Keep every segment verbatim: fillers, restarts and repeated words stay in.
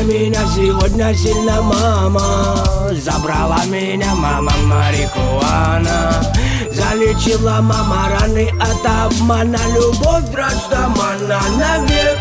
меня сегодня сильно мама. Забрала меня мама марихуана. Залечила мама раны от обмана. Любовь, дрожь, мана навек.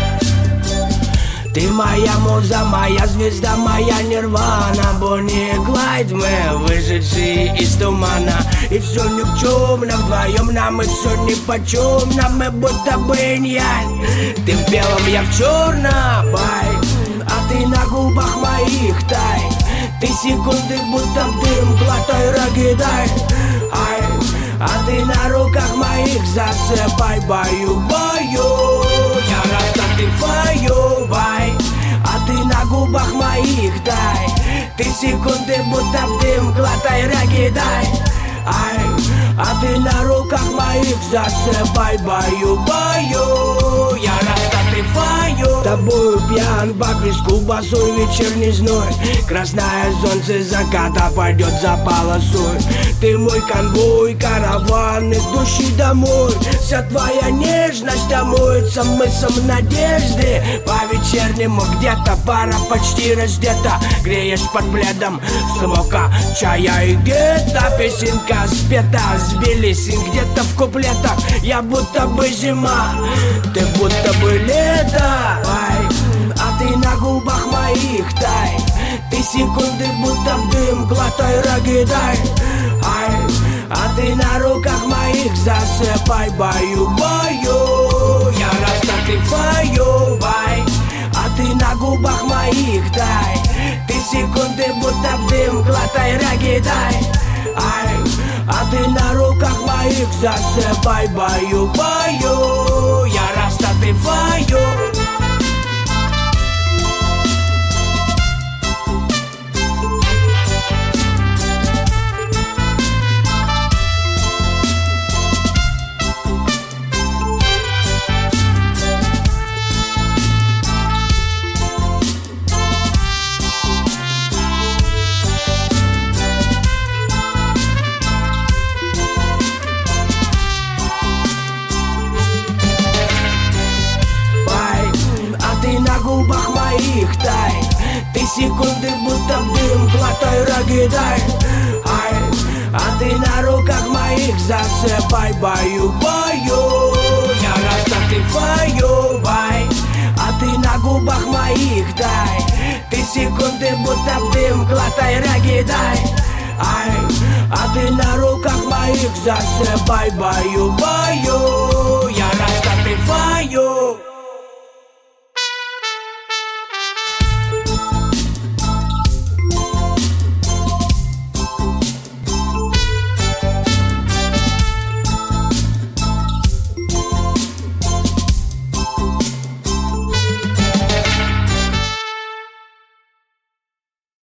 Ты моя муза, моя звезда, моя нирвана. Бонни и Клайд, мы вышедшие из тумана. И все ни в чем, нам вдвоем, нам и все ни почем. Нам мы будто бы инь-янь. Ты в белом, я в черном, бай. А ты на губах моих тай. Ты секунды будто в дым, глотай, рогидай. Ай, а ты на руках моих засыпай. Баю, баю, я рад, ты фаю, бай. А ты на губах моих дай. Ты секунды будто в дым, глотай, рогидай. Ай, а ты на руках моих засыпай. Баю, баю, я рад, ты фаю. Тобою пьян, бак виску, босой вечерний зной. Красное солнце заката пойдет за полосой. Ты мой конвой, караван, идущий домой. Вся твоя нежность омоется мысом надежды. По-вечернему где-то пара почти раздета. Греешь под пледом смока, чая и гетто. Песенка спета, сбились где-то в куплетах. Я будто бы зима, ты будто бы лето. Ай, а ты на губах моих тай. Ты секунды будто в дым, глотай, рогидай. Ай, а ты на руках моих засыпай. Баю, баю, я рад, ты фаю, бай. А ты на губах моих дай. Ты секунды будто в дым, глотай, рогидай. Ай, а ты на руках моих засыпай. Баю, баю, я рад, ты фаю. Тай. Ты секунды будто в дым, глотай, рогидай. Ай, а ты на руках моих засыпай. Баю, баю, я рад, ты фаю, бай. А ты на губах моих дай. Ты секунды будто в дым, глотай, рогидай. Ай, а ты на руках моих засыпай. Баю, баю, я рад, ты фаю.